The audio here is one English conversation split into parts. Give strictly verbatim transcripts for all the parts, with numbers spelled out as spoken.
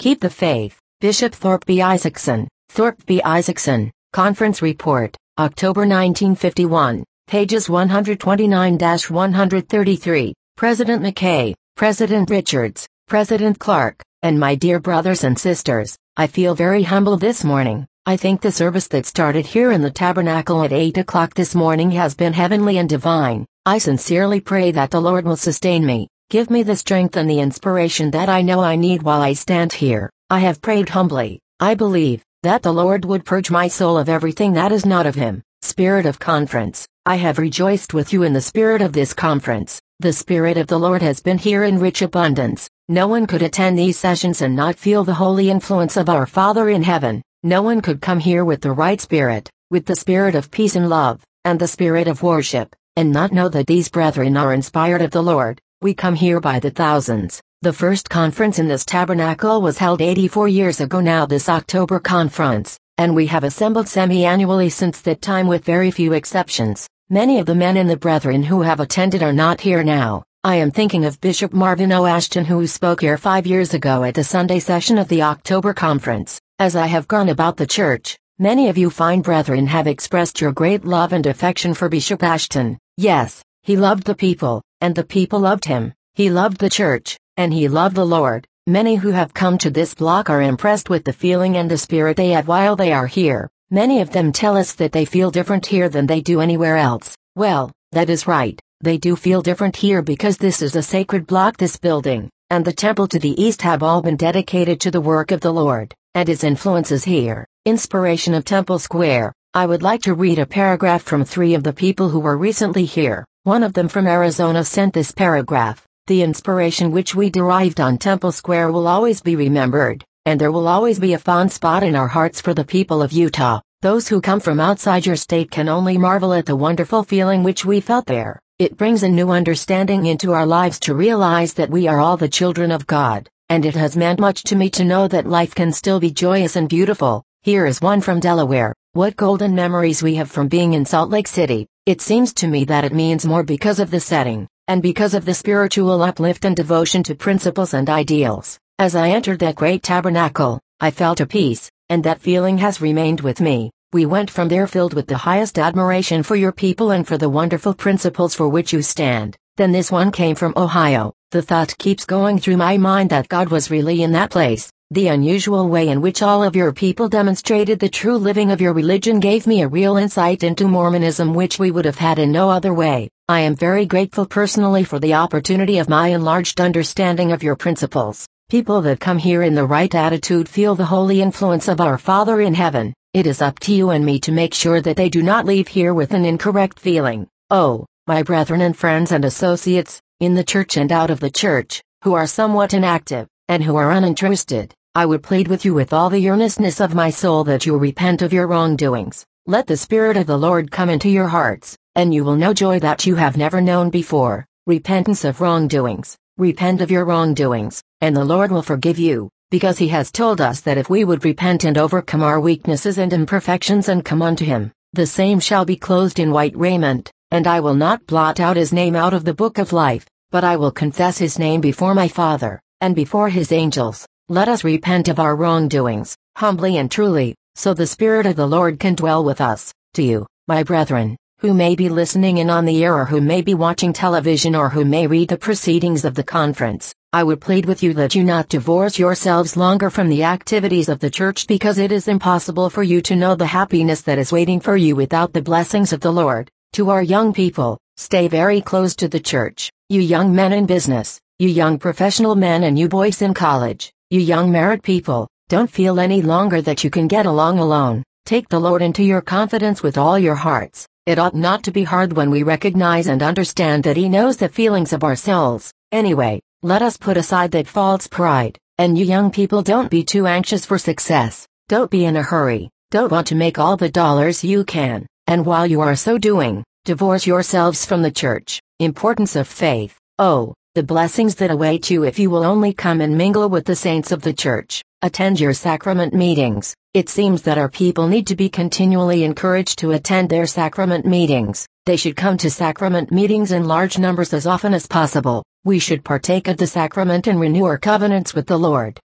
Keep the faith. Bishop Thorpe B. Isaacson. Thorpe B. Isaacson, Conference Report, October nineteen fifty-one, pages one twenty-nine to one thirty-three. President McKay, President Richards, President Clark, and my dear brothers and sisters, I feel very humble this morning. I think the service that started here in the tabernacle at eight o'clock this morning has been heavenly and divine. I sincerely pray that the Lord will sustain me, give me the strength and the inspiration that I know I need while I stand here. I have prayed humbly, I believe, that the Lord would purge my soul of everything that is not of Him. Spirit of conference, I have rejoiced with you in the spirit of this conference. The Spirit of the Lord has been here in rich abundance. No one could attend these sessions and not feel the holy influence of our Father in heaven. No one could come here with the right spirit, with the spirit of peace and love, and the spirit of worship, and not know that these brethren are inspired of the Lord. We come here by the thousands. The first conference in this tabernacle was held eighty-four years ago now, this October conference, and we have assembled semi-annually since that time with very few exceptions. Many of the men and the brethren who have attended are not here now. I am thinking of Bishop Marvin O. Ashton, who spoke here five years ago at the Sunday session of the October conference. As I have gone about the church, many of you fine brethren have expressed your great love and affection for Bishop Ashton. Yes, he loved the people, and the people loved him. He loved the church, and he loved the Lord. Many who have come to this block are impressed with the feeling and the spirit they have while they are here. Many of them tell us that they feel different here than they do anywhere else. Well, that is right. They do feel different here because this is a sacred block. This building, and the temple to the east have all been dedicated to the work of the Lord, and His influence is here. Inspiration of Temple Square. I would like to read a paragraph from three of the people who were recently here. One of them from Arizona sent this paragraph. The inspiration which we derived on Temple Square will always be remembered, and there will always be a fond spot in our hearts for the people of Utah. Those who come from outside your state can only marvel at the wonderful feeling which we felt there. It brings a new understanding into our lives to realize that we are all the children of God, and it has meant much to me to know that life can still be joyous and beautiful. Here is one from Delaware. What golden memories we have from being in Salt Lake City. It seems to me that it means more because of the setting, and because of the spiritual uplift and devotion to principles and ideals. As I entered that great tabernacle, I felt a peace, and that feeling has remained with me. We went from there filled with the highest admiration for your people and for the wonderful principles for which you stand. Then this one came from Ohio. The thought keeps going through my mind that God was really in that place. The unusual way in which all of your people demonstrated the true living of your religion gave me a real insight into Mormonism which we would have had in no other way. I am very grateful personally for the opportunity of my enlarged understanding of your principles. People that come here in the right attitude feel the holy influence of our Father in heaven. It is up to you and me to make sure that they do not leave here with an incorrect feeling. Oh, my brethren and friends and associates, in the church and out of the church, who are somewhat inactive, and who are uninterested, I would plead with you with all the earnestness of my soul that you repent of your wrongdoings. Let the Spirit of the Lord come into your hearts, and you will know joy that you have never known before. Repentance of wrongdoings. Repent of your wrongdoings, and the Lord will forgive you, because He has told us that if we would repent and overcome our weaknesses and imperfections and come unto Him, the same shall be clothed in white raiment, and I will not blot out His name out of the book of life, but I will confess His name before my Father, and before His angels. Let us repent of our wrongdoings, humbly and truly, so the Spirit of the Lord can dwell with us. To you, my brethren, who may be listening in on the air or who may be watching television or who may read the proceedings of the conference, I would plead with you that you not divorce yourselves longer from the activities of the church, because it is impossible for you to know the happiness that is waiting for you without the blessings of the Lord. To our young people, stay very close to the church. You young men in business, you young professional men and you boys in college, you young married people, don't feel any longer that you can get along alone. Take the Lord into your confidence with all your hearts. It ought not to be hard when we recognize and understand that He knows the feelings of our souls. Anyway, let us put aside that false pride, and you young people don't be too anxious for success. Don't be in a hurry. Don't want to make all the dollars you can, and while you are so doing, divorce yourselves from the church. Importance of faith. Oh, the blessings that await you if you will only come and mingle with the saints of the church. Attend your sacrament meetings. It seems that our people need to be continually encouraged to attend their sacrament meetings. They should come to sacrament meetings in large numbers as often as possible. We should partake of the sacrament and renew our covenants with the Lord.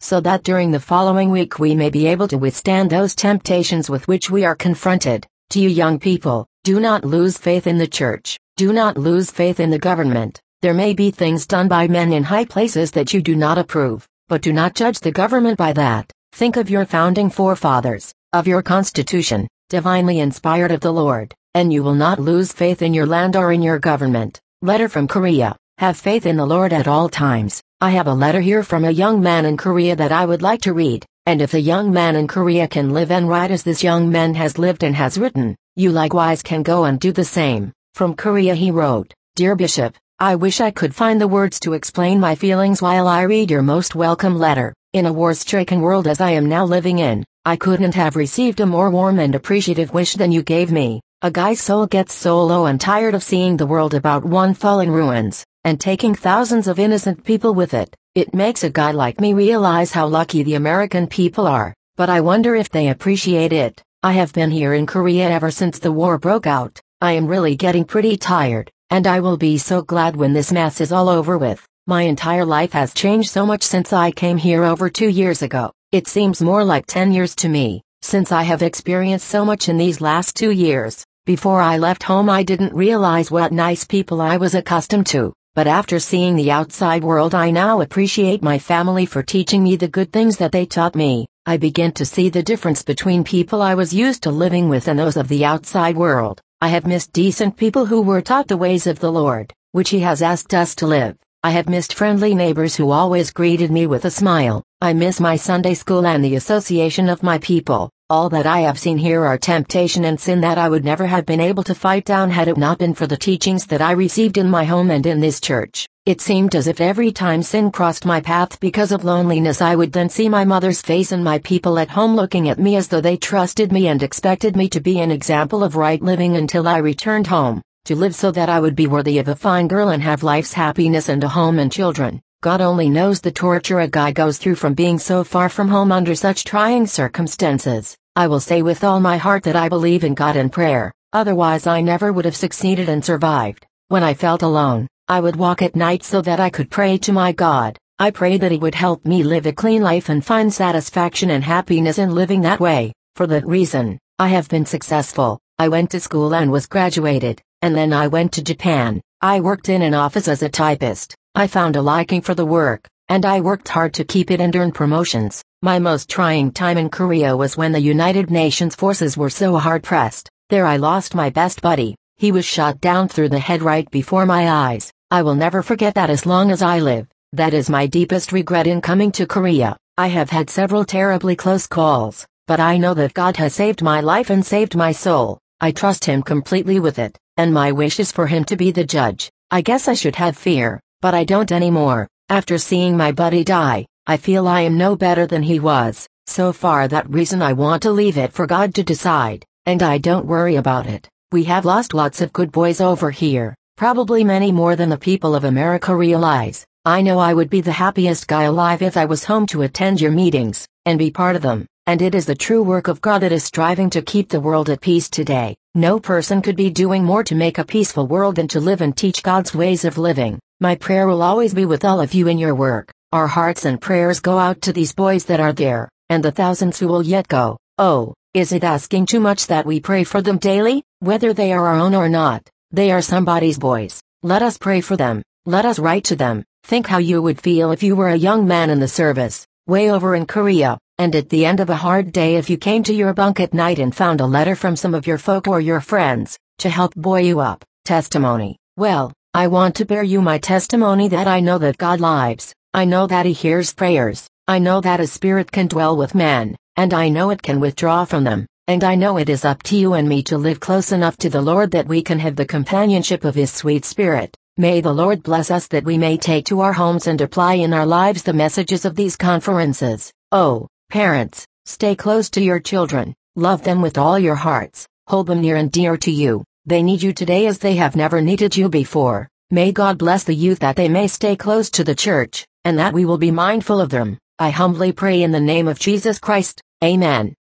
so that during the following week we may be able to withstand those temptations with which we are confronted. To you young people, do not lose faith in the church, do not lose faith in the government. There may be things done by men in high places that you do not approve, but do not judge the government by that. Think of your founding forefathers, of your Constitution, divinely inspired of the Lord, and you will not lose faith in your land or in your government. Letter from Korea. Have faith in the Lord at all times. I have a letter here from a young man in Korea that I would like to read, and if a young man in Korea can live and write as this young man has lived and has written, you likewise can go and do the same. From Korea he wrote, Dear Bishop, I wish I could find the words to explain my feelings while I read your most welcome letter. In a war-stricken world as I am now living in, I couldn't have received a more warm and appreciative wish than you gave me. A guy's soul gets so low and tired of seeing the world about one fall in ruins, and taking thousands of innocent people with it. It makes a guy like me realize how lucky the American people are, but I wonder if they appreciate it. I have been here in Korea ever since the war broke out. I am really getting pretty tired, and I will be so glad when this mess is all over with. My entire life has changed so much since I came here over two years ago. It seems more like ten years to me, since I have experienced so much in these last two years. Before I left home I didn't realize what nice people I was accustomed to, but after seeing the outside world I now appreciate my family for teaching me the good things that they taught me. I begin to see the difference between people I was used to living with and those of the outside world. I have missed decent people who were taught the ways of the Lord, which He has asked us to live. I have missed friendly neighbors who always greeted me with a smile. I miss my Sunday school and the association of my people. All that I have seen here are temptation and sin that I would never have been able to fight down had it not been for the teachings that I received in my home and in this church. It seemed as if every time sin crossed my path because of loneliness I would then see my mother's face and my people at home looking at me as though they trusted me and expected me to be an example of right living until I returned home, to live so that I would be worthy of a fine girl and have life's happiness and a home and children. God only knows the torture a guy goes through from being so far from home under such trying circumstances. I will say with all my heart that I believe in God and prayer, otherwise I never would have succeeded and survived. When I felt alone, I would walk at night so that I could pray to my God. I prayed that He would help me live a clean life and find satisfaction and happiness in living that way. For that reason, I have been successful. I went to school and was graduated, and then I went to Japan. I worked in an office as a typist. I found a liking for the work, and I worked hard to keep it and earn promotions. My most trying time in Korea was when the United Nations forces were so hard-pressed. There I lost my best buddy. He was shot down through the head right before my eyes. I will never forget that as long as I live. That is my deepest regret in coming to Korea. I have had several terribly close calls, but I know that God has saved my life and saved my soul. I trust Him completely with it, and my wish is for Him to be the judge. I guess I should have fear, but I don't anymore. After seeing my buddy die, I feel I am no better than he was. So far that reason I want to leave it for God to decide, and I don't worry about it. We have lost lots of good boys over here, probably many more than the people of America realize. I know I would be the happiest guy alive if I was home to attend your meetings, and be part of them, and it is the true work of God that is striving to keep the world at peace today. No person could be doing more to make a peaceful world than to live and teach God's ways of living. My prayer will always be with all of you in your work. Our hearts and prayers go out to these boys that are there, and the thousands who will yet go. Oh, is it asking too much that we pray for them daily? Whether they are our own or not, they are somebody's boys. Let us pray for them. Let us write to them. Think how you would feel if you were a young man in the service, way over in Korea, and at the end of a hard day if you came to your bunk at night and found a letter from some of your folk or your friends, to help buoy you up. Testimony. Well, I want to bear you my testimony that I know that God lives. I know that He hears prayers. I know that His Spirit can dwell with men, and I know it can withdraw from them, and I know it is up to you and me to live close enough to the Lord that we can have the companionship of His sweet Spirit. May the Lord bless us that we may take to our homes and apply in our lives the messages of these conferences. Oh, parents, stay close to your children, love them with all your hearts, hold them near and dear to you. They need you today as they have never needed you before. May God bless the youth that they may stay close to the church, and that we will be mindful of them. I humbly pray in the name of Jesus Christ. Amen.